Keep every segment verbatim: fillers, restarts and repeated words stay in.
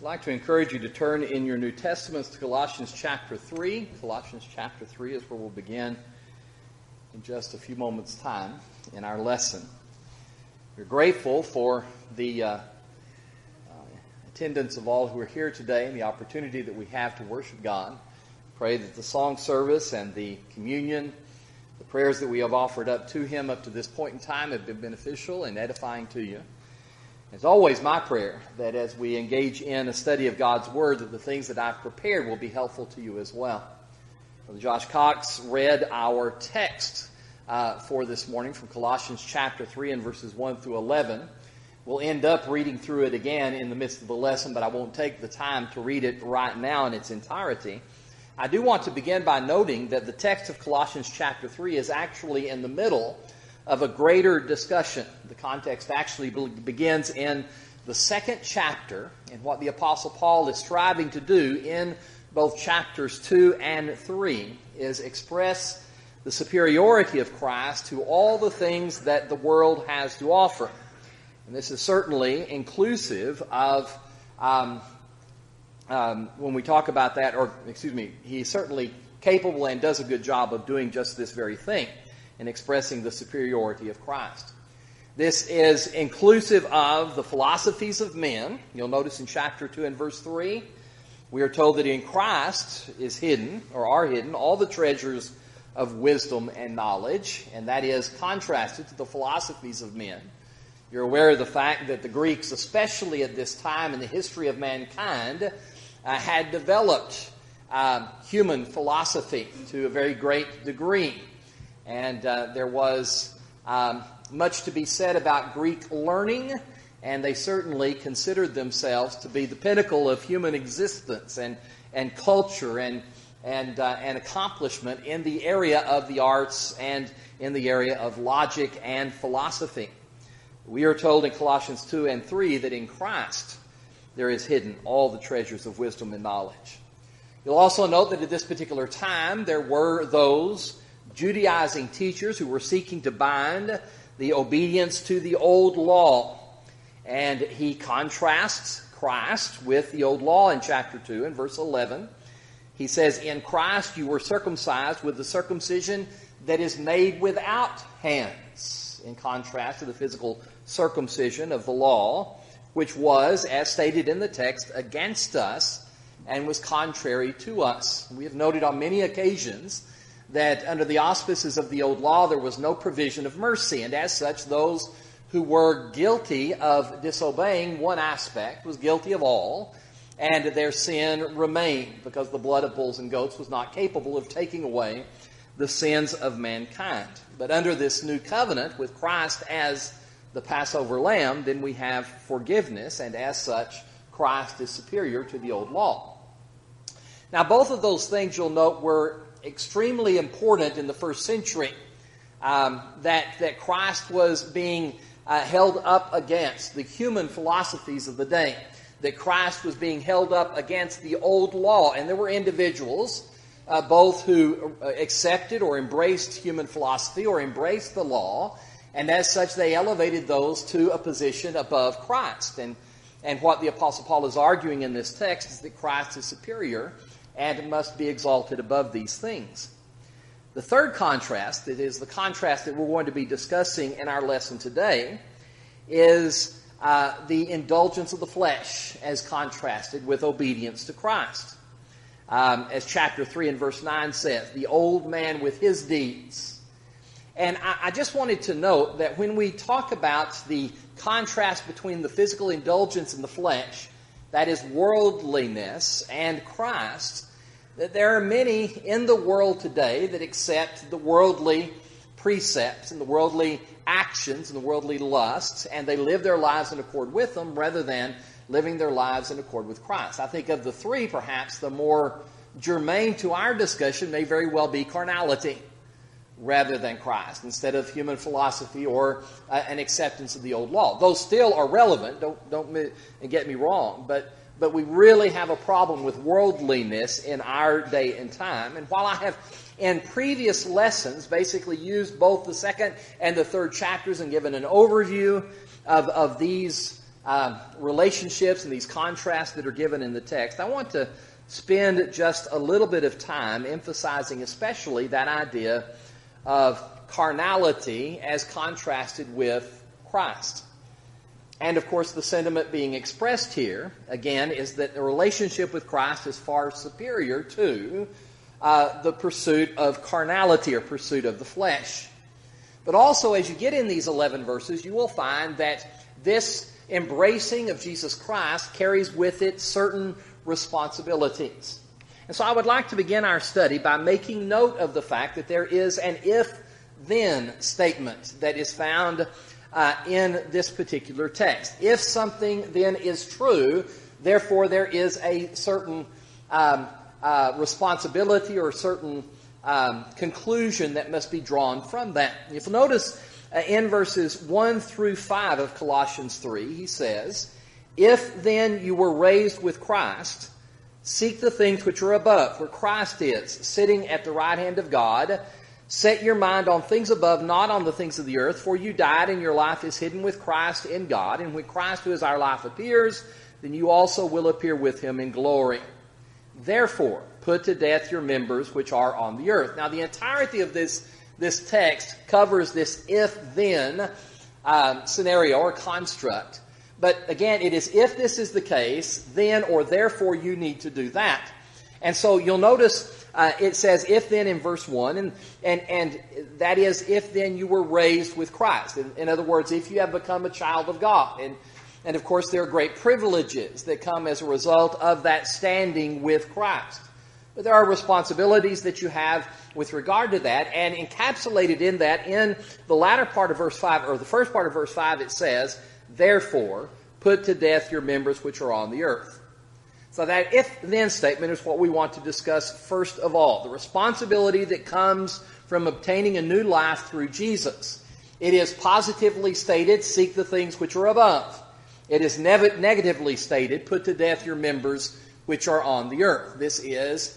I'd like to encourage you to turn in your New Testaments to Colossians chapter three. Colossians chapter three is where we'll begin in just a few moments' time in our lesson. We're grateful for the uh, uh, attendance of all who are here today and the opportunity that we have to worship God. Pray that the song service and the communion, the prayers that we have offered up to Him up to this point in time have been beneficial and edifying to you. It's always my prayer that as we engage in a study of God's Word, that the things that I've prepared will be helpful to you as well. Brother Josh Cox read our text uh, for this morning from Colossians chapter three and verses one through eleven. We'll end up reading through it again in the midst of the lesson, but I won't take the time to read it right now in its entirety. I do want to begin by noting that the text of Colossians chapter three is actually in the middle of a greater discussion. The context actually begins in the second chapter, and what the Apostle Paul is striving to do in both chapters two and three is express the superiority of Christ to all the things that the world has to offer. And this is certainly inclusive of, um, um, when we talk about that, or excuse me, he's certainly capable and does a good job of doing just this very thing, in expressing the superiority of Christ. This is inclusive of the philosophies of men. You'll notice in chapter two and verse three, we are told that in Christ is hidden, or are hidden, all the treasures of wisdom and knowledge, and that is contrasted to the philosophies of men. You're aware of the fact that the Greeks, especially at this time in the history of mankind, uh, had developed uh, human philosophy to a very great degree. And uh, there was um, much to be said about Greek learning, and they certainly considered themselves to be the pinnacle of human existence and, and culture and, and, uh, and accomplishment in the area of the arts and in the area of logic and philosophy. We are told in Colossians two and three that in Christ there is hidden all the treasures of wisdom and knowledge. You'll also note that at this particular time there were those Judaizing teachers who were seeking to bind the obedience to the old law. And he contrasts Christ with the old law in chapter two and verse eleven. He says, in Christ you were circumcised with the circumcision that is made without hands, in contrast to the physical circumcision of the law, which was, as stated in the text, against us and was contrary to us. We have noted on many occasions that under the auspices of the old law there was no provision of mercy, and as such those who were guilty of disobeying one aspect was guilty of all, and their sin remained because the blood of bulls and goats was not capable of taking away the sins of mankind. But under this new covenant with Christ as the Passover lamb, then we have forgiveness, and as such Christ is superior to the old law. Now both of those things, you'll note, were extremely important in the first century, um, that, that Christ was being uh, held up against the human philosophies of the day, that Christ was being held up against the old law. And there were individuals, uh, both who accepted or embraced human philosophy or embraced the law, and as such they elevated those to a position above Christ. And, and what the Apostle Paul is arguing in this text is that Christ is superior and must be exalted above these things. The third contrast, that is the contrast that we're going to be discussing in our lesson today, is uh, the indulgence of the flesh as contrasted with obedience to Christ. Um, as chapter three and verse nine says, the old man with his deeds. And I, I just wanted to note that when we talk about the contrast between the physical indulgence in the flesh, that is worldliness, and Christ, that there are many in the world today that accept the worldly precepts and the worldly actions and the worldly lusts, and they live their lives in accord with them rather than living their lives in accord with Christ. I think of the three, perhaps the more germane to our discussion may very well be carnality rather than Christ, instead of human philosophy or uh, an acceptance of the old law. Those still are relevant, don't don't get me wrong, but but we really have a problem with worldliness in our day and time. And while I have in previous lessons basically used both the second and the third chapters and given an overview of, of these um, relationships and these contrasts that are given in the text, I want to spend just a little bit of time emphasizing especially that idea of carnality as contrasted with Christ. And of course, the sentiment being expressed here, again, is that the relationship with Christ is far superior to uh, the pursuit of carnality or pursuit of the flesh. But also, as you get in these eleven verses, you will find that this embracing of Jesus Christ carries with it certain responsibilities. And so I would like to begin our study by making note of the fact that there is an if-then statement that is found uh, in this particular text. If something then is true, therefore there is a certain um, uh, responsibility or a certain um, conclusion that must be drawn from that. If you notice uh, in verses one through five of Colossians three, he says, "If then you were raised with Christ, seek the things which are above, where Christ is, sitting at the right hand of God. Set your mind on things above, not on the things of the earth, for you died, and your life is hidden with Christ in God. And when Christ, who is our life, appears, then you also will appear with him in glory. Therefore, put to death your members which are on the earth." Now, the entirety of this, this text covers this if-then um, scenario or construct. But again, it is if this is the case, then or therefore you need to do that. And so you'll notice uh, it says if then in verse one, and, and, and that is if then you were raised with Christ. In, in other words, if you have become a child of God. And, and of course there are great privileges that come as a result of that standing with Christ. But there are responsibilities that you have with regard to that, and encapsulated in that, in the latter part of verse five, or the first part of verse five, it says, "Therefore, put to death your members which are on the earth." So that if-then statement is what we want to discuss first of all. The responsibility that comes from obtaining a new life through Jesus. It is positively stated, seek the things which are above. It is ne- negatively stated, put to death your members which are on the earth. This is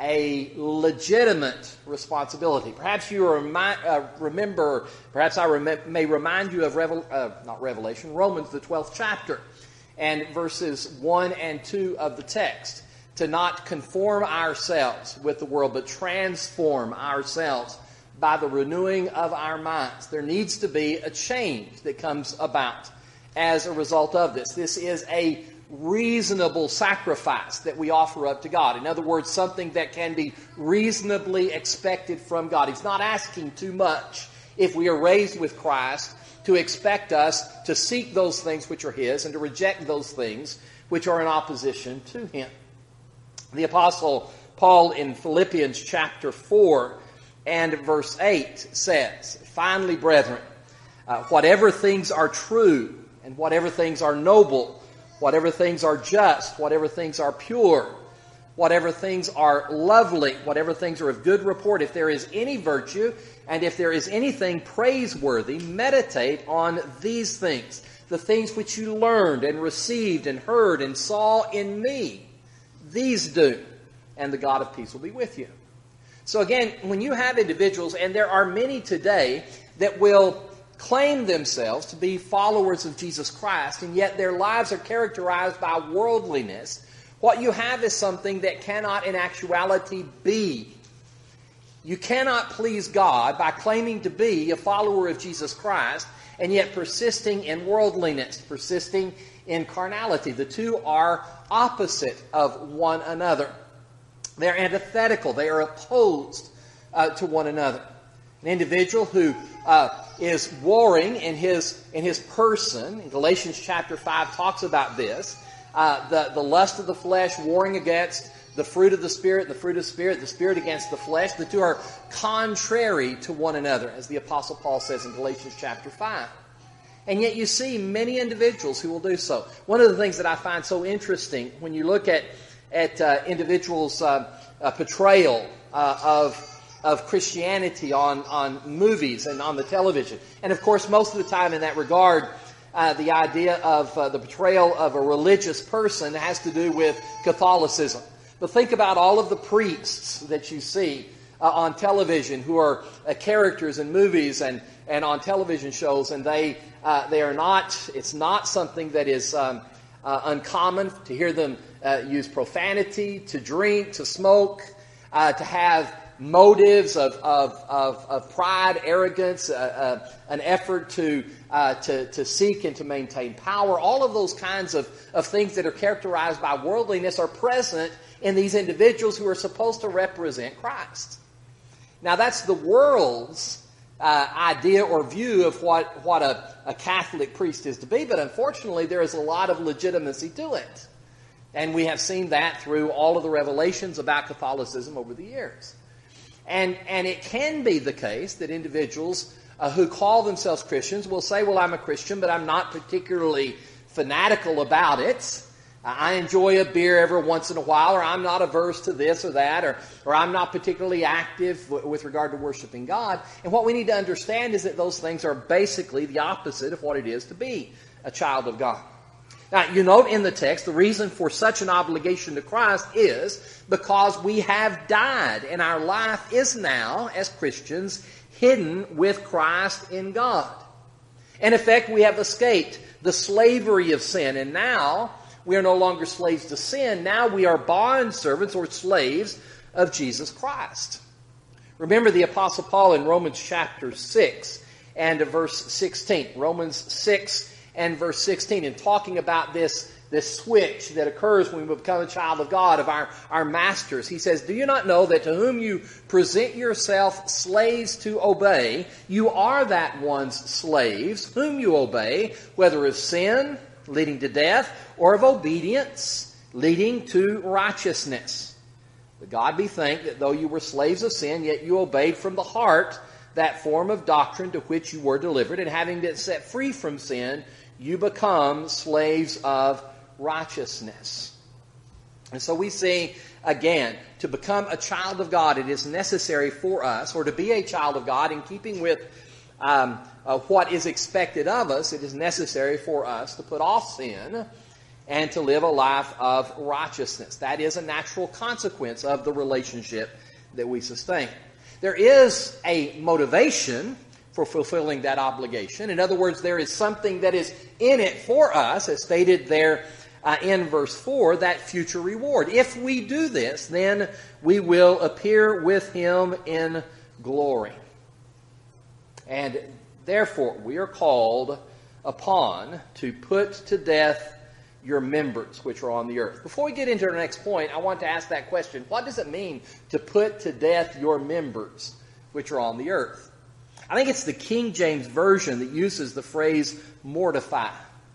a legitimate responsibility. Perhaps you remi- uh, remember, perhaps I rem- may remind you of, Revel- uh, not Revelation, Romans, the twelfth chapter, and verses one and two of the text. To not conform ourselves with the world, but transform ourselves by the renewing of our minds. There needs to be a change that comes about as a result of this. This is a reasonable sacrifice that we offer up to God. In other words, something that can be reasonably expected from God. He's not asking too much if we are raised with Christ to expect us to seek those things which are His and to reject those things which are in opposition to Him. The Apostle Paul in Philippians chapter four and verse eight says, "Finally, brethren, uh, whatever things are true and whatever things are noble, whatever things are just, whatever things are pure, whatever things are lovely, whatever things are of good report, if there is any virtue, and if there is anything praiseworthy, meditate on these things, the things which you learned and received and heard and saw in me. These do, and the God of peace will be with you." So again, when you have individuals, and there are many today that will claim themselves to be followers of Jesus Christ, and yet their lives are characterized by worldliness, what you have is something that cannot in actuality be. You cannot please God by claiming to be a follower of Jesus Christ and yet persisting in worldliness, persisting in carnality. The two are opposite of one another. They're antithetical. They are opposed uh, to one another. An individual who uh, is warring in his in his person, in Galatians chapter five talks about this, uh, the, the lust of the flesh warring against the fruit of the Spirit, the fruit of the Spirit, the Spirit against the flesh. The two are contrary to one another, as the Apostle Paul says in Galatians chapter five. And yet you see many individuals who will do so. One of the things that I find so interesting when you look at, at uh, individuals' uh, uh, portrayal uh, of of Christianity on, on movies and on the television. And of course, most of the time in that regard, uh, the idea of uh, the portrayal of a religious person has to do with Catholicism. But think about all of the priests that you see uh, on television who are uh, characters in movies and, and on television shows, and they uh, they are not, it's not something that is um, uh, uncommon to hear them uh, use profanity, to drink, to smoke, uh, to have motives of, of, of, of pride, arrogance, uh, uh, an effort to, uh, to, to seek and to maintain power. All of those kinds of, of things that are characterized by worldliness are present in these individuals who are supposed to represent Christ. Now, that's the world's uh, idea or view of what, what a, a Catholic priest is to be, but unfortunately there is a lot of legitimacy to it. And we have seen that through all of the revelations about Catholicism over the years. And, and it can be the case that individuals uh, who call themselves Christians will say, well, I'm a Christian, but I'm not particularly fanatical about it. I enjoy a beer every once in a while, or I'm not averse to this or that, or, or I'm not particularly active w- with regard to worshiping God. And what we need to understand is that those things are basically the opposite of what it is to be a child of God. Now, you note in the text, the reason for such an obligation to Christ is because we have died, and our life is now, as Christians, hidden with Christ in God. In effect, we have escaped the slavery of sin, and now we are no longer slaves to sin. Now we are bond servants or slaves of Jesus Christ. Remember the Apostle Paul in Romans chapter six and verse sixteen. Romans six and verse sixteen, in talking about this, this switch that occurs when we become a child of God, of our, our masters. He says, do you not know that to whom you present yourself slaves to obey, you are that one's slaves, whom you obey, whether of sin, leading to death, or of obedience, leading to righteousness. But God be thanked that though you were slaves of sin, yet you obeyed from the heart that form of doctrine to which you were delivered, and having been set free from sin, you become slaves of righteousness. And so we see, again, to become a child of God, it is necessary for us, or to be a child of God in keeping with um, uh, what is expected of us, it is necessary for us to put off sin and to live a life of righteousness. That is a natural consequence of the relationship that we sustain. There is a motivation for fulfilling that obligation. In other words, there is something that is in it for us, as stated there uh, in verse four, that future reward. If we do this, then we will appear with Him in glory. And therefore, we are called upon to put to death your members which are on the earth. Before we get into our next point, I want to ask that question. What does it mean to put to death your members which are on the earth? I think it's the King James Version that uses the phrase mortify.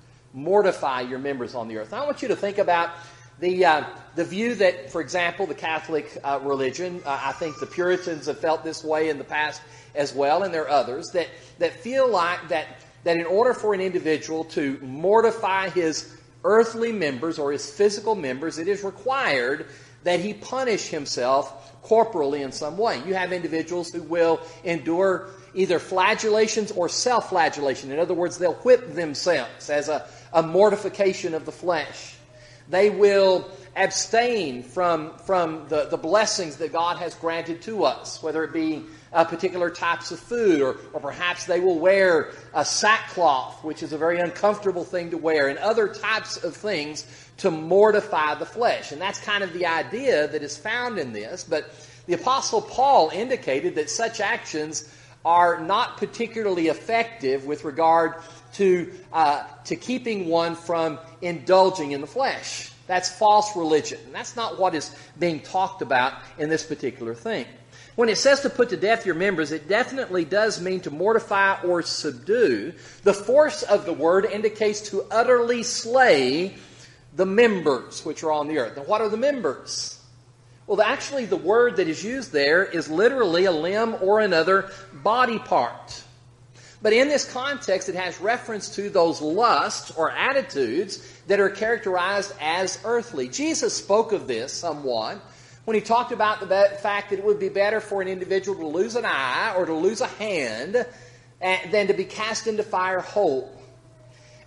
Mortify your members on the earth. Now, I want you to think about the uh, the view that, for example, the Catholic uh, religion, uh, I think the Puritans have felt this way in the past as well, and there are others, that, that feel like that, that in order for an individual to mortify his earthly members or his physical members, it is required that he punish himself corporally in some way. You have individuals who will endure either flagellations or self-flagellation. In other words, they'll whip themselves as a, a mortification of the flesh. They will abstain from, from the, the blessings that God has granted to us, whether it be uh, particular types of food, or, or perhaps they will wear a sackcloth, which is a very uncomfortable thing to wear, and other types of things to mortify the flesh. And that's kind of the idea that is found in this. But the Apostle Paul indicated that such actions are not particularly effective with regard to uh, to keeping one from indulging in the flesh. That's false religion. And that's not what is being talked about in this particular thing. When it says to put to death your members, it definitely does mean to mortify or subdue. The force of the word indicates to utterly slay the members which are on the earth. And what are the members? Well, actually, the word that is used there is literally a limb or another body part. But in this context, it has reference to those lusts or attitudes that are characterized as earthly. Jesus spoke of this somewhat when he talked about the fact that it would be better for an individual to lose an eye or to lose a hand than to be cast into fire whole.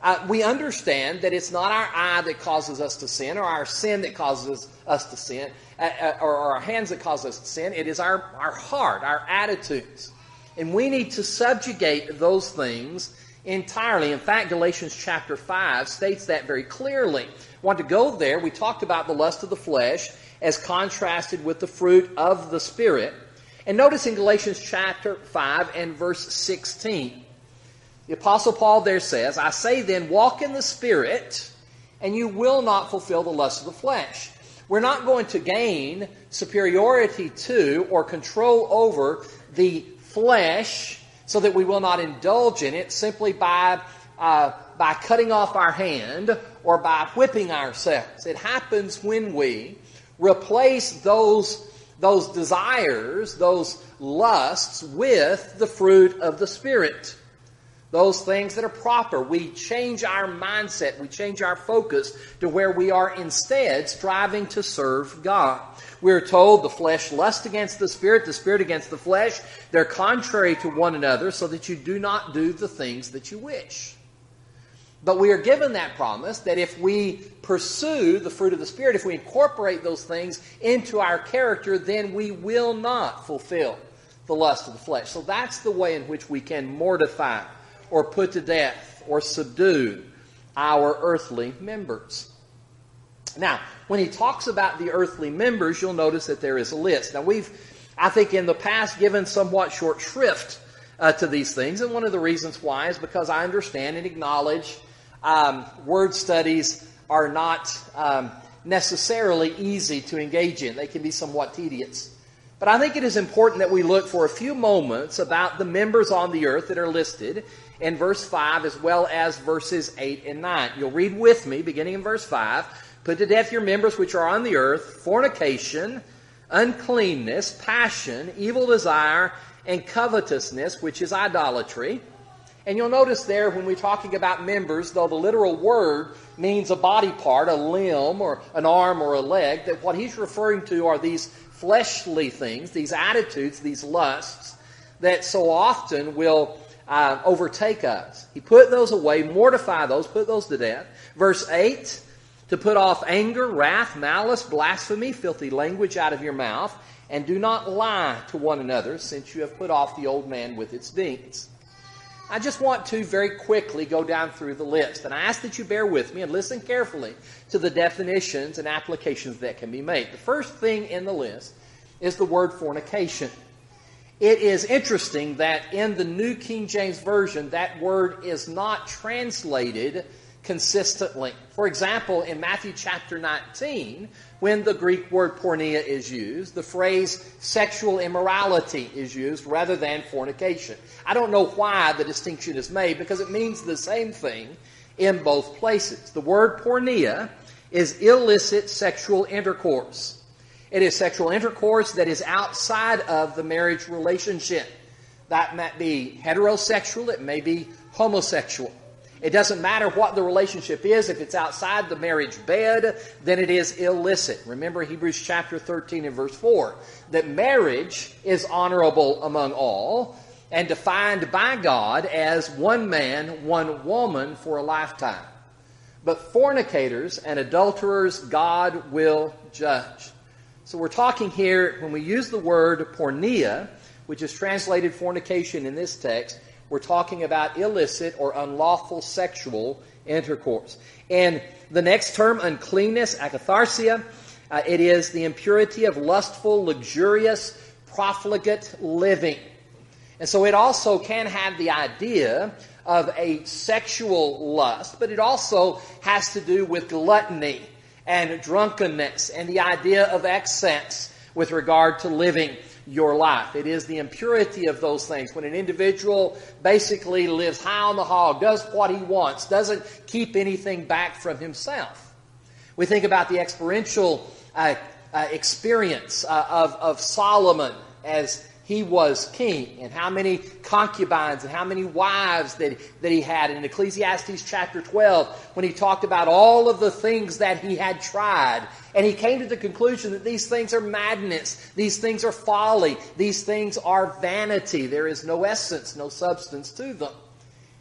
uh, we understand that it's not our eye that causes us to sin, or our sin that causes us to sin, uh, uh, or our hands that cause us to sin. It is our, our heart, our attitudes. And we need to subjugate those things entirely. In fact, Galatians chapter five states that very clearly. I want to go there. We talked about the lust of the flesh as contrasted with the fruit of the Spirit. And notice in Galatians chapter five and verse sixteen, the Apostle Paul there says, I say then, walk in the Spirit, and you will not fulfill the lust of the flesh. We're not going to gain superiority to or control over the flesh so that we will not indulge in it simply by, uh, by cutting off our hand or by whipping ourselves. It happens when we replace those those desires, those lusts, with the fruit of the Spirit. Those things that are proper. We change our mindset. We change our focus to where we are instead striving to serve God. We're told the flesh lusts against the Spirit, the Spirit against the flesh. They're contrary to one another so that you do not do the things that you wish. But we are given that promise that if we pursue the fruit of the Spirit, if we incorporate those things into our character, then we will not fulfill the lust of the flesh. So that's the way in which we can mortify or put to death or subdue our earthly members. Now, when he talks about the earthly members, you'll notice that there is a list. Now, we've, I think, in the past given somewhat short shrift uh, to these things, and one of the reasons why is because I understand and acknowledge Um, word studies are not um, necessarily easy to engage in. They can be somewhat tedious. But I think it is important that we look for a few moments about the members on the earth that are listed in verse five as well as verses eight and nine. You'll read with me, beginning in verse five. Put to death your members which are on the earth, fornication, uncleanness, passion, evil desire, and covetousness, which is idolatry. And you'll notice there when we're talking about members, though the literal word means a body part, a limb or an arm or a leg, that what he's referring to are these fleshly things, these attitudes, these lusts that so often will uh, overtake us. He put those away, mortify those, put those to death. Verse eight, to put off anger, wrath, malice, blasphemy, filthy language out of your mouth, and do not lie to one another, since you have put off the old man with its deeds. I just want to very quickly go down through the list. And I ask that you bear with me and listen carefully to the definitions and applications that can be made. The first thing in the list is the word fornication. It is interesting that in the New King James Version, that word is not translated consistently. For example, in Matthew chapter nineteen, when the Greek word porneia is used, the phrase sexual immorality is used rather than fornication. I don't know why the distinction is made because it means the same thing in both places. The word porneia is illicit sexual intercourse. It is sexual intercourse that is outside of the marriage relationship. That might be heterosexual, it may be homosexual. It doesn't matter what the relationship is. If it's outside the marriage bed, then it is illicit. Remember Hebrews chapter thirteen and verse four, that marriage is honorable among all and defined by God as one man, one woman for a lifetime. But fornicators and adulterers God will judge. So we're talking here, when we use the word porneia, which is translated fornication in this text, we're talking about illicit or unlawful sexual intercourse. And the next term, uncleanness, akatharsia, uh, it is the impurity of lustful, luxurious, profligate living. And so it also can have the idea of a sexual lust, but it also has to do with gluttony and drunkenness and the idea of excess with regard to living your life. It is the impurity of those things. When an individual basically lives high on the hog, does what he wants, doesn't keep anything back from himself. We think about the experiential uh, uh, experience uh, of, of Solomon as he was king, and how many concubines and how many wives that, that he had. In Ecclesiastes chapter twelve, when he talked about all of the things that he had tried, and he came to the conclusion that these things are madness, these things are folly, these things are vanity. There is no essence, no substance to them.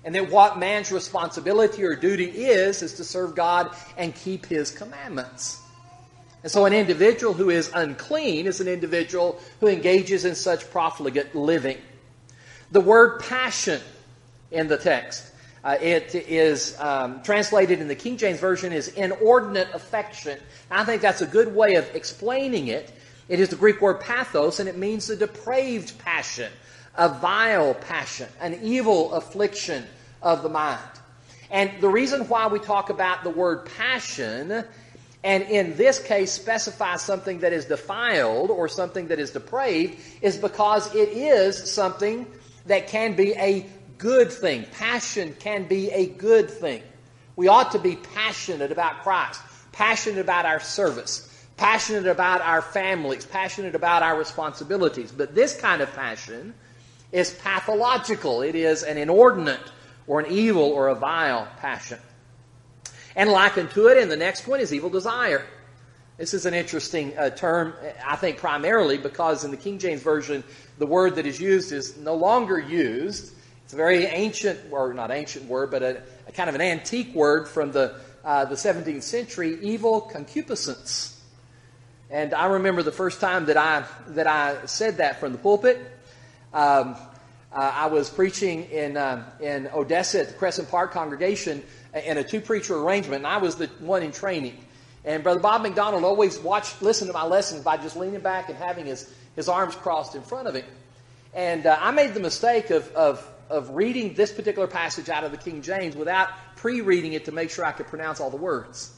And that what man's responsibility or duty is, is to serve God and keep His commandments. And so an individual who is unclean is an individual who engages in such profligate living. The word passion in the text, uh, it is um, translated in the King James Version as inordinate affection. I think that's a good way of explaining it. It is the Greek word pathos, and it means the depraved passion, a vile passion, an evil affliction of the mind. And the reason why we talk about the word passion, and in this case specify something that is defiled or something that is depraved, is because it is something that can be a good thing. Passion can be a good thing. We ought to be passionate about Christ, passionate about our service, passionate about our families, passionate about our responsibilities. But this kind of passion is pathological. It is an inordinate or an evil or a vile passion. And likened to it in the next one is evil desire. This is an interesting uh, term, I think primarily because in the King James Version, the word that is used is no longer used. It's a very ancient, or not ancient word, but a, a kind of an antique word from the, uh, the seventeenth century, evil concupiscence. And I remember the first time that I, that I said that from the pulpit. Um, uh, I was preaching in, uh, in Odessa at the Crescent Park congregation in a two-preacher arrangement, and I was the one in training. And Brother Bob McDonald always watched, listened to my lessons by just leaning back and having his, his arms crossed in front of him. And uh, I made the mistake of, of, of reading this particular passage out of the King James without pre-reading it to make sure I could pronounce all the words.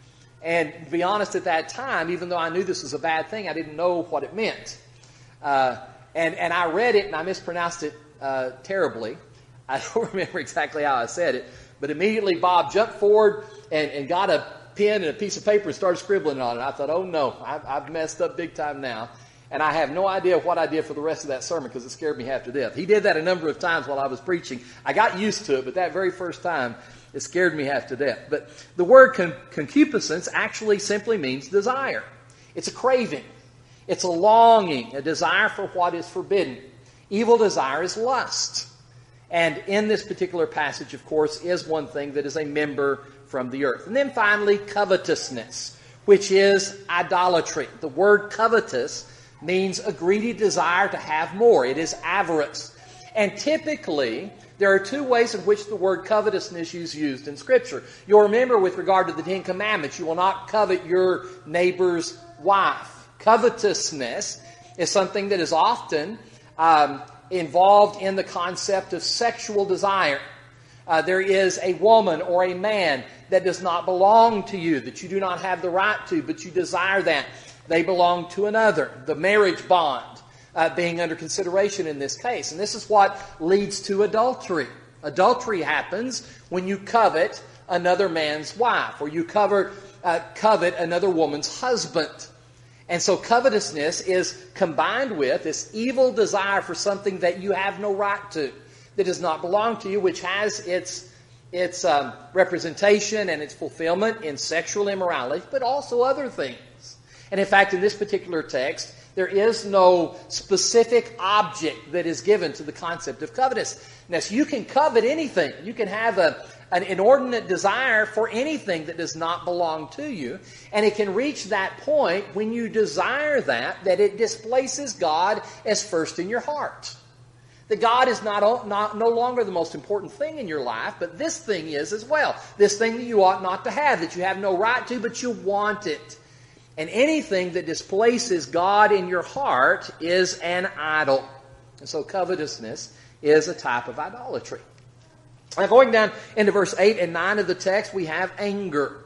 And to be honest, at that time, even though I knew this was a bad thing, I didn't know what it meant. Uh, and, and I read it, and I mispronounced it uh, terribly. I don't remember exactly how I said it. But immediately Bob jumped forward and, and got a pen and a piece of paper and started scribbling on it. I thought, oh no, I've, I've messed up big time now. And I have no idea what I did for the rest of that sermon because it scared me half to death. He did that a number of times while I was preaching. I got used to it, but that very first time, it scared me half to death. But the word con- concupiscence actually simply means desire. It's a craving. It's a longing, a desire for what is forbidden. Evil desire is lust. And in this particular passage, of course, is one thing that is a member from the earth. And then finally, covetousness, which is idolatry. The word covetous means a greedy desire to have more. It is avarice. And typically, there are two ways in which the word covetousness is used in Scripture. You'll remember with regard to the Ten Commandments, you will not covet your neighbor's wife. Covetousness is something that is often um, involved in the concept of sexual desire. Uh, there is a woman or a man that does not belong to you, that you do not have the right to, but you desire that. They belong to another. The marriage bond uh, being under consideration in this case. And this is what leads to adultery. Adultery happens when you covet another man's wife, or you covet, uh, covet another woman's husband. And so covetousness is combined with this evil desire for something that you have no right to, that does not belong to you, which has its, its um, representation and its fulfillment in sexual immorality, but also other things. And in fact, in this particular text, there is no specific object that is given to the concept of covetousness. You can covet anything. You can have a an inordinate desire for anything that does not belong to you. And it can reach that point when you desire that, that it displaces God as first in your heart. That God is not, not no longer the most important thing in your life, but this thing is as well. This thing that you ought not to have, that you have no right to, but you want it. And anything that displaces God in your heart is an idol. And so covetousness is a type of idolatry. Now, going down into verse eight and nine of the text, we have anger.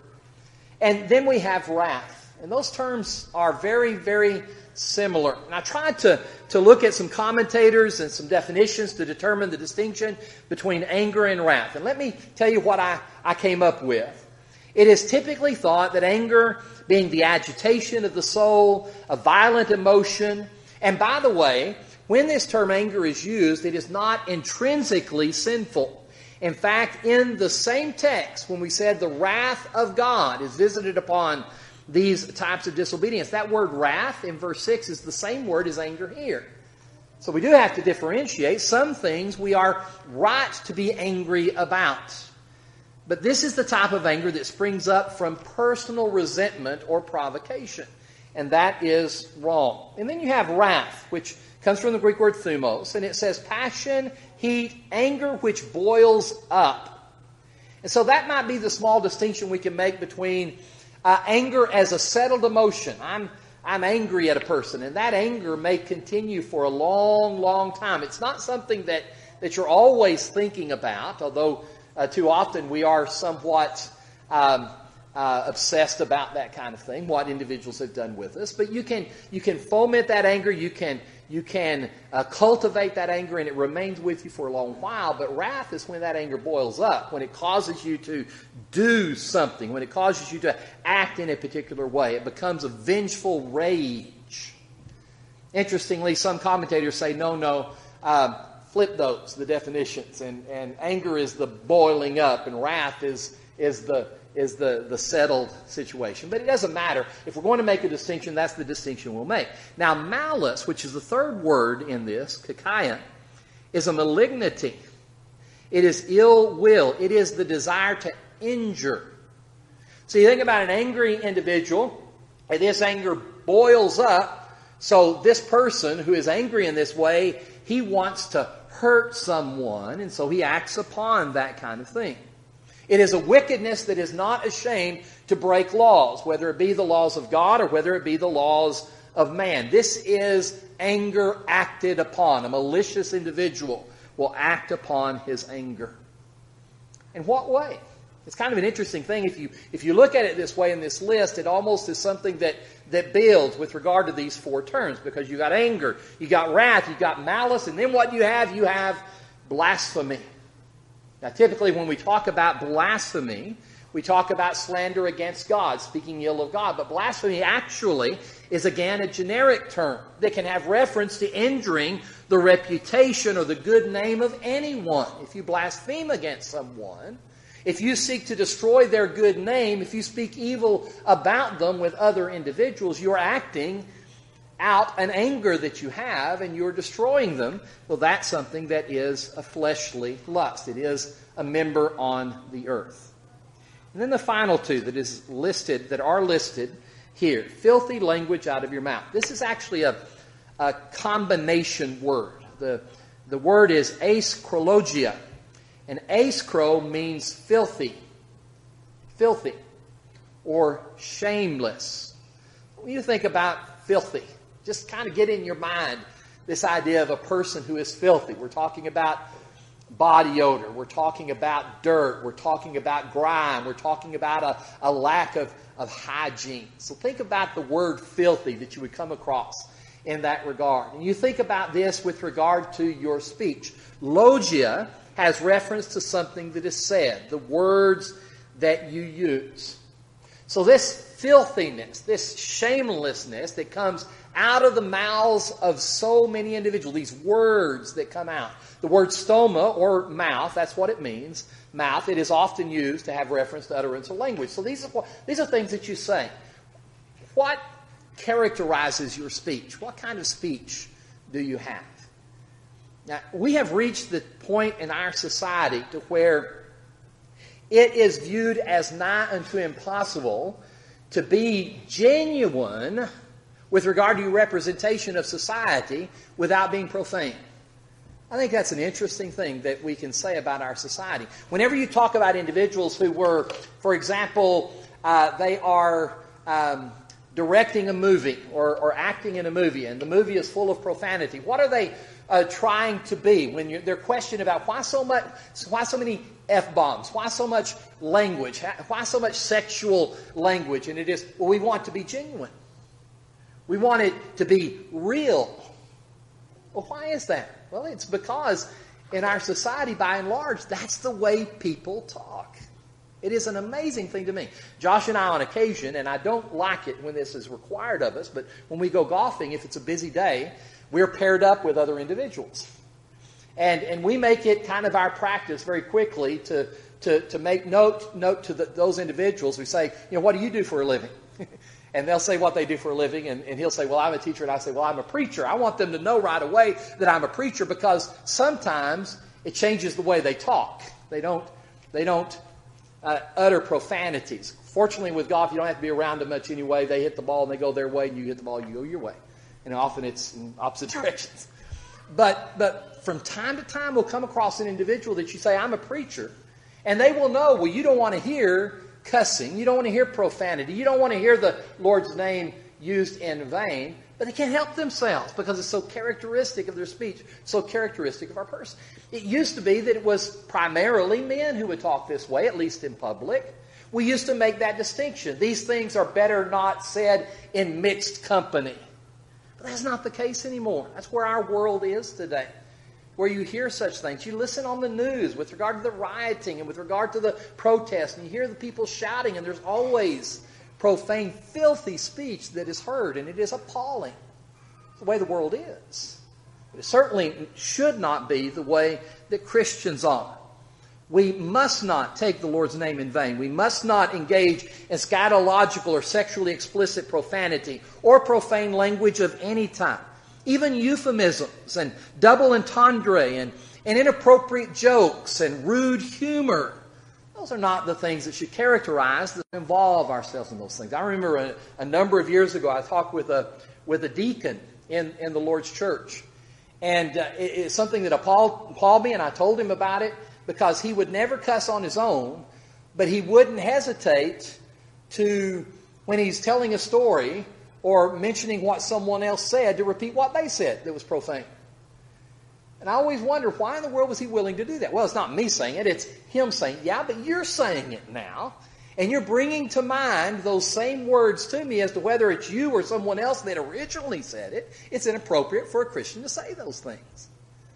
And then we have wrath. And those terms are very, very similar. And I tried to, to look at some commentators and some definitions to determine the distinction between anger and wrath. And let me tell you what I, I came up with. It is typically thought that anger being the agitation of the soul, a violent emotion. And by the way, when this term anger is used, it is not intrinsically sinful. In fact, in the same text, when we said the wrath of God is visited upon these types of disobedience, that word wrath in verse six is the same word as anger here. So we do have to differentiate. Some things we are right to be angry about. But this is the type of anger that springs up from personal resentment or provocation. And that is wrong. And then you have wrath, which comes from the Greek word thumos. And it says passion, heat, anger which boils up. And so that might be the small distinction we can make between uh, anger as a settled emotion. I'm I'm angry at a person, and that anger may continue for a long, long time. It's not something that, that you're always thinking about, although uh, too often we are somewhat um, uh, obsessed about that kind of thing, what individuals have done with us. But you can you can foment that anger, you can you can uh, cultivate that anger, and it remains with you for a long while. But wrath is when that anger boils up, when it causes you to do something, when it causes you to act in a particular way. It becomes a vengeful rage. Interestingly, some commentators say, no, no, um, flip those, the definitions. And, and anger is the boiling up, and wrath is, is, the, is the, the settled situation. But it doesn't matter. If we're going to make a distinction, that's the distinction we'll make. Now, malice, which is the third word in this, kakaya, is a malignity. It is ill will. It is the desire to injure. So you think about an angry individual, and this anger boils up. So this person who is angry in this way, he wants to hurt someone, and so he acts upon that kind of thing. It is a wickedness that is not ashamed to break laws, whether it be the laws of God or whether it be the laws of man. This is anger acted upon. A malicious individual will act upon his anger. In what way? It's kind of an interesting thing. If you if you look at it this way in this list, it almost is something that, that builds with regard to these four terms, because you got anger, you got wrath, you got malice, and then what you have, you have blasphemy. Now, typically when we talk about blasphemy, we talk about slander against God, speaking ill of God. But blasphemy actually is, again, a generic term that can have reference to injuring the reputation or the good name of anyone. If you blaspheme against someone, if you seek to destroy their good name, if you speak evil about them with other individuals, you're acting out an anger that you have and you're destroying them. Well, that's something that is a fleshly lust. It is a member on the earth. And then the final two that is listed, that are listed here, filthy language out of your mouth. This is actually a, a combination word. The, the word is askrologia. And askro means filthy, filthy, or shameless. When you think about filthy, just kind of get in your mind this idea of a person who is filthy. We're talking about body odor. We're talking about dirt. We're talking about grime. We're talking about a, a lack of, of hygiene. So think about the word filthy that you would come across in that regard. And you think about this with regard to your speech. Logia has reference to something that is said, the words that you use. So this filthiness, this shamelessness that comes out of the mouths of so many individuals, these words that come out. The word stoma, or mouth, that's what it means, mouth. It is often used to have reference to utterance or language. So these are, these are things that you say. What characterizes your speech? What kind of speech do you have? Now, we have reached the point in our society to where it is viewed as nigh unto impossible to be genuine with regard to your representation of society without being profane. I think that's an interesting thing that we can say about our society. Whenever you talk about individuals who were, for example, uh, they are um, directing a movie or, or acting in a movie, and the movie is full of profanity, what are they Uh, trying to be when you're, they're questioned about why so much, why so many F-bombs, why so much language, why so much sexual language? And it is, well, we want to be genuine. We want it to be real. Well, why is that? Well, it's because in our society, by and large, that's the way people talk. It is an amazing thing to me. Josh and I, on occasion, and I don't like it when this is required of us, but when we go golfing, if it's a busy day, we're paired up with other individuals. And and we make it kind of our practice very quickly to to, to make note note to the, those individuals. We say, you know, what do you do for a living? and they'll say what they do for a living, and, and he'll say, well, I'm a teacher, and I say, well, I'm a preacher. I want them to know right away that I'm a preacher, because sometimes it changes the way they talk. They don't, they don't uh, utter profanities. Fortunately, with golf, you don't have to be around them much anyway. They hit the ball, and they go their way, and you hit the ball, and you go your way. And often it's in opposite directions. But, but from time to time, we'll come across an individual that you say, I'm a preacher, and they will know, well, you don't want to hear cussing. You don't want to hear profanity. You don't want to hear the Lord's name used in vain. But they can't help themselves because it's so characteristic of their speech, so characteristic of our person. It used to be that it was primarily men who would talk this way, at least in public. We used to make that distinction. These things are better not said in mixed company. But that's not the case anymore. That's where our world is today, where you hear such things. You listen on the news with regard to the rioting and with regard to the protests, and you hear the people shouting, and there's always profane, filthy speech that is heard, and it is appalling. It's the way the world is. But it certainly should not be the way that Christians are. We must not take the Lord's name in vain. We must not engage in scatological or sexually explicit profanity or profane language of any type. Even euphemisms and double entendre and, and inappropriate jokes and rude humor. Those are not the things that should characterize, that involve ourselves in those things. I remember a, a number of years ago, I talked with a with a deacon in, in the Lord's church. And uh, it, it's something that appalled, appalled me, and I told him about it, because he would never cuss on his own, but he wouldn't hesitate to, when he's telling a story or mentioning what someone else said, to repeat what they said that was profane. And I always wonder, why in the world was he willing to do that? Well, it's not me saying it, it's him saying, yeah, but you're saying it now. And you're bringing to mind those same words to me as to whether it's you or someone else that originally said it. It's inappropriate for a Christian to say those things.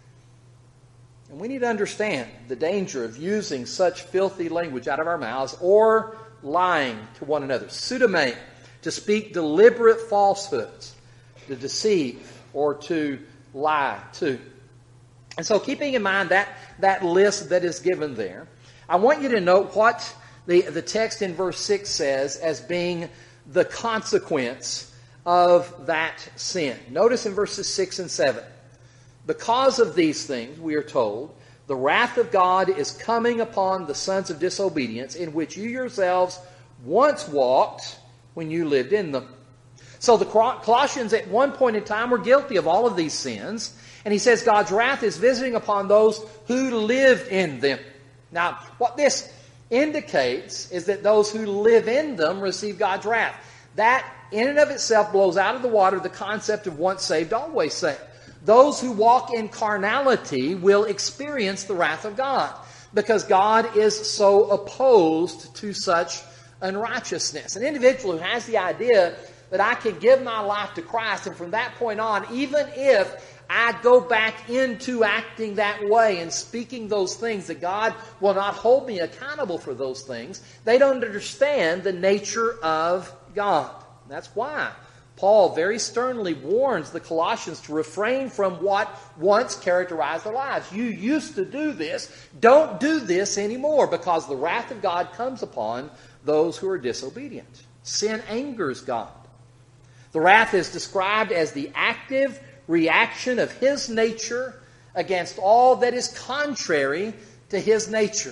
And we need to understand the danger of using such filthy language out of our mouths or lying to one another. Pseudomane, to speak deliberate falsehoods, to deceive or to lie to. And so keeping in mind that, that list that is given there, I want you to note what the, the text in verse six says as being the consequence of that sin. Notice in verses six and seven. Because of these things, we are told, the wrath of God is coming upon the sons of disobedience, in which you yourselves once walked when you lived in them. So the Colossians at one point in time were guilty of all of these sins. And he says God's wrath is visiting upon those who lived in them. Now, what this indicates is that those who live in them receive God's wrath. That, in and of itself, blows out of the water the concept of once saved, always saved. Those who walk in carnality will experience the wrath of God, because God is so opposed to such unrighteousness. An individual who has the idea that I can give my life to Christ, and from that point on, even if I go back into acting that way and speaking those things, that God will not hold me accountable for those things, they don't understand the nature of God. That's why Paul very sternly warns the Colossians to refrain from what once characterized their lives. You used to do this. Don't do this anymore, because the wrath of God comes upon those who are disobedient. Sin angers God. The wrath is described as the active reaction of His nature against all that is contrary to His nature.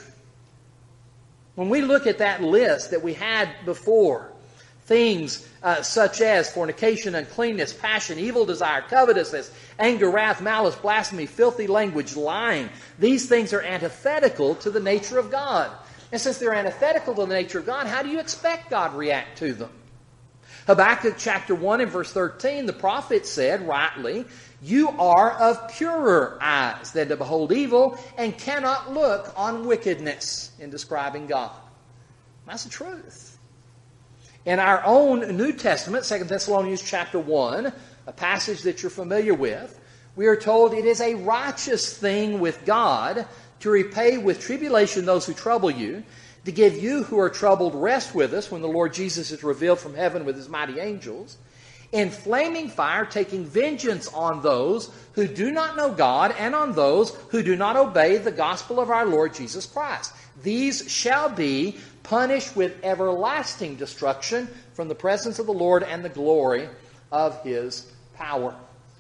When we look at that list that we had before, things uh, such as fornication, uncleanness, passion, evil desire, covetousness, anger, wrath, malice, blasphemy, filthy language, lying, these things are antithetical to the nature of God. And since they're antithetical to the nature of God, how do you expect God to react to them? Habakkuk chapter one and verse thirteen, the prophet said, rightly, you are of purer eyes than to behold evil, and cannot look on wickedness, in describing God. That's the truth. In our own New Testament, Second Thessalonians chapter one, a passage that you're familiar with, we are told it is a righteous thing with God to repay with tribulation those who trouble you, to give you who are troubled rest with us when the Lord Jesus is revealed from heaven with His mighty angels, in flaming fire taking vengeance on those who do not know God and on those who do not obey the gospel of our Lord Jesus Christ. these shall be punished with everlasting destruction from the presence of the Lord and the glory of His power.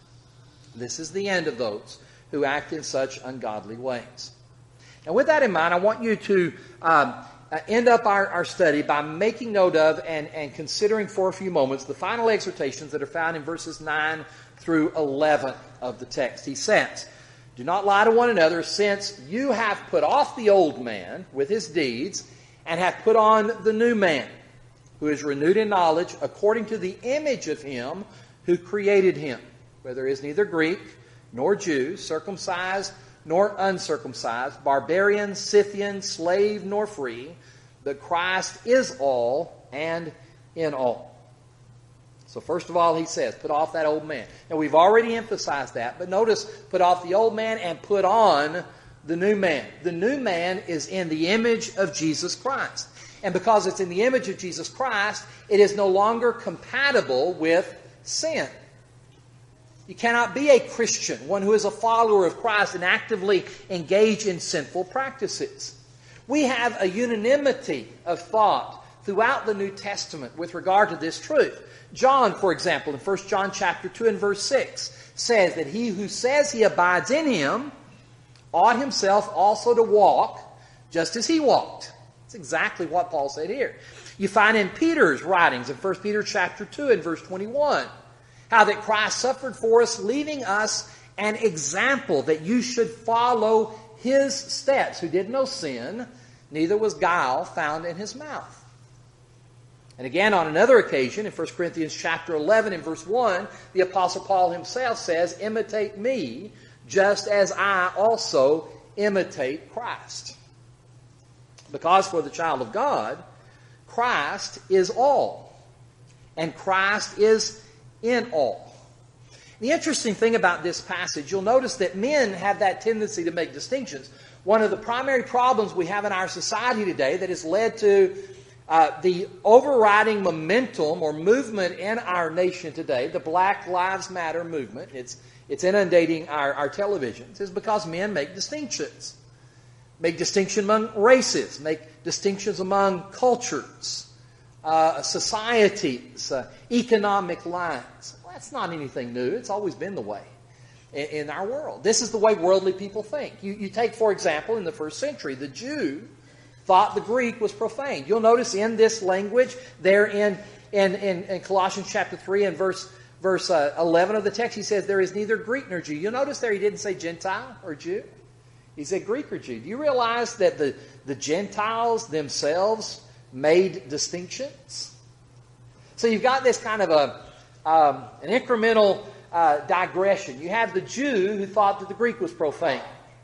This is the end of those who act in such ungodly ways. Now, with that in mind, I want you to um, end up our, our study by making note of and, and considering for a few moments the final exhortations that are found in verses nine through eleven of the text. He says, "Do not lie to one another, since you have put off the old man with his deeds, and have put on the new man, who is renewed in knowledge according to the image of Him who created him. Where there is neither Greek nor Jew, circumcised nor uncircumcised, barbarian, Scythian, slave nor free, but Christ is all and in all." So first of all, he says, put off that old man. Now, we've already emphasized that, but notice, put off the old man and put on the new man. The new man is in the image of Jesus Christ. And because it's in the image of Jesus Christ, it is no longer compatible with sin. You cannot be a Christian, one who is a follower of Christ, and actively engage in sinful practices. We have a unanimity of thought throughout the New Testament with regard to this truth. John, for example, in First John chapter two and verse six, says that he who says he abides in Him ought himself also to walk just as He walked. That's exactly what Paul said here. You find in Peter's writings in First Peter chapter two and verse twenty-one, how that Christ suffered for us, leaving us an example that you should follow His steps, who did no sin, neither was guile found in His mouth. And again, on another occasion, in First Corinthians chapter eleven and verse one, the Apostle Paul himself says, "Imitate me, just as I also imitate Christ." Because for the child of God, Christ is all, and Christ is in all. The interesting thing about this passage, you'll notice that men have that tendency to make distinctions. One of the primary problems we have in our society today that has led to uh, the overriding momentum or movement in our nation today, the Black Lives Matter movement, it's, it's inundating our, our televisions, is because men make distinctions. Make distinction among races, make distinctions among cultures, uh, societies, uh, economic lines. Well, that's not anything new. It's always been the way in, in our world. This is the way worldly people think. You, you take, for example, in the first century, the Jew thought the Greek was profane. You'll notice in this language there in, in, in, in Colossians chapter three and verse, verse uh, eleven of the text, he says there is neither Greek nor Jew. You'll notice there he didn't say Gentile or Jew. He said Greek or Jew. Do you realize that the, the Gentiles themselves made distinctions? So you've got this kind of a um, an incremental uh, digression. You have the Jew who thought that the Greek was profane.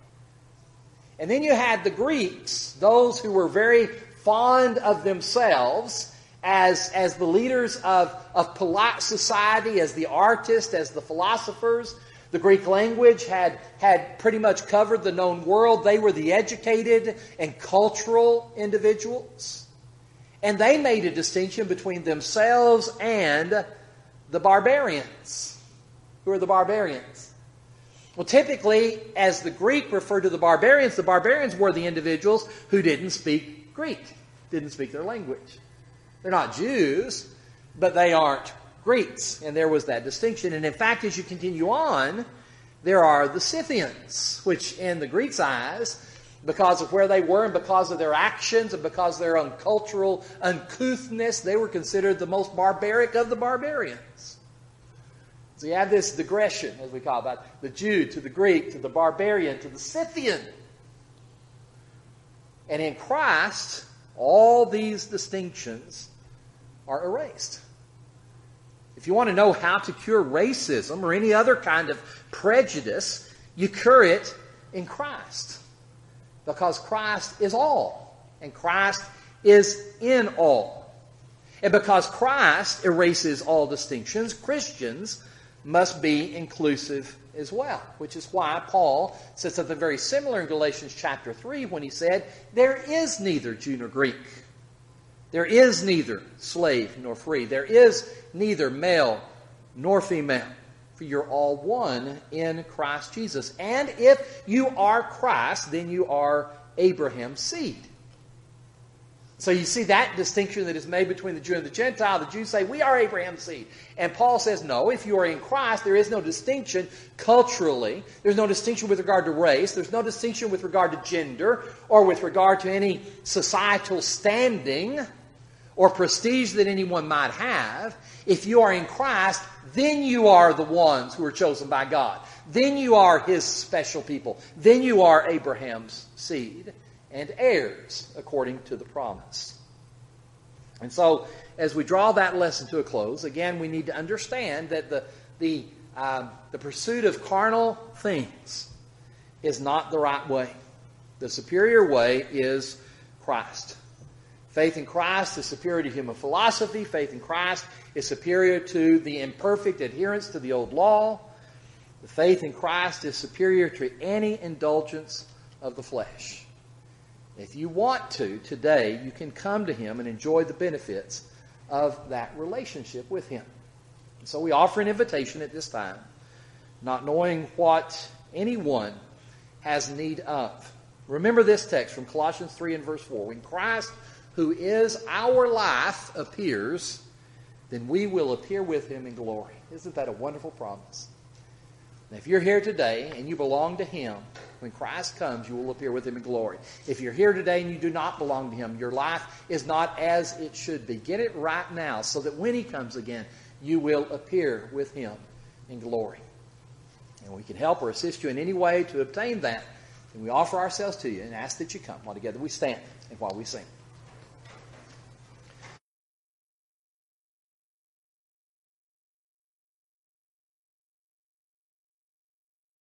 And then you had the Greeks, those who were very fond of themselves as, as the leaders of, of polite society, as the artists, as the philosophers. The Greek language had, had pretty much covered the known world. They were the educated and cultural individuals. And they made a distinction between themselves and the barbarians. Who are the barbarians? Well, typically, as the Greek referred to the barbarians, the barbarians were the individuals who didn't speak Greek, didn't speak their language. They're not Jews, but they aren't Greeks. And there was that distinction. And in fact, as you continue on, there are the Scythians, which in the Greeks' eyes, because of where they were and because of their actions and because of their own cultural uncouthness, they were considered the most barbaric of the barbarians. So you have this digression, as we call it, about the Jew to the Greek to the barbarian to the Scythian. And in Christ, all these distinctions are erased. If you want to know how to cure racism or any other kind of prejudice, you cure it in Christ. Because Christ is all, and Christ is in all. And because Christ erases all distinctions, Christians must be inclusive as well, which is why Paul said something very similar in Galatians chapter three when he said, there is neither Jew nor Greek. There is neither slave nor free. There is neither male nor female. For you're all one in Christ Jesus. And if you are Christ, then you are Abraham's seed So you see that distinction that is made between the Jew and the Gentile. The Jews say, we are Abraham's seed. And Paul says, no, if you are in Christ, there is no distinction culturally. There's no distinction with regard to race. There's no distinction with regard to gender or with regard to any societal standing or prestige that anyone might have. If you are in Christ, then you are the ones who are chosen by God. Then you are His special people. Then you are Abraham's seed and heirs according to the promise. And so, as we draw that lesson to a close, again, we need to understand that the the um, the pursuit of carnal things is not the right way. The superior way is Christ. Faith in Christ is superior to human philosophy. Faith in Christ is superior to the imperfect adherence to the old law. The faith in Christ is superior to any indulgence of the flesh. If you want to, today, you can come to Him and enjoy the benefits of that relationship with Him. And so we offer an invitation at this time, not knowing what anyone has need of. Remember this text from Colossians three and verse four. When Christ, who is our life, appears, then we will appear with Him in glory. Isn't that a wonderful promise? Now, if you're here today and you belong to Him, when Christ comes, you will appear with Him in glory. If you're here today and you do not belong to Him, your life is not as it should be. Get it right now so that when He comes again, you will appear with Him in glory. And we can help or assist you in any way to obtain that. And we offer ourselves to you and ask that you come while together we stand and while we sing.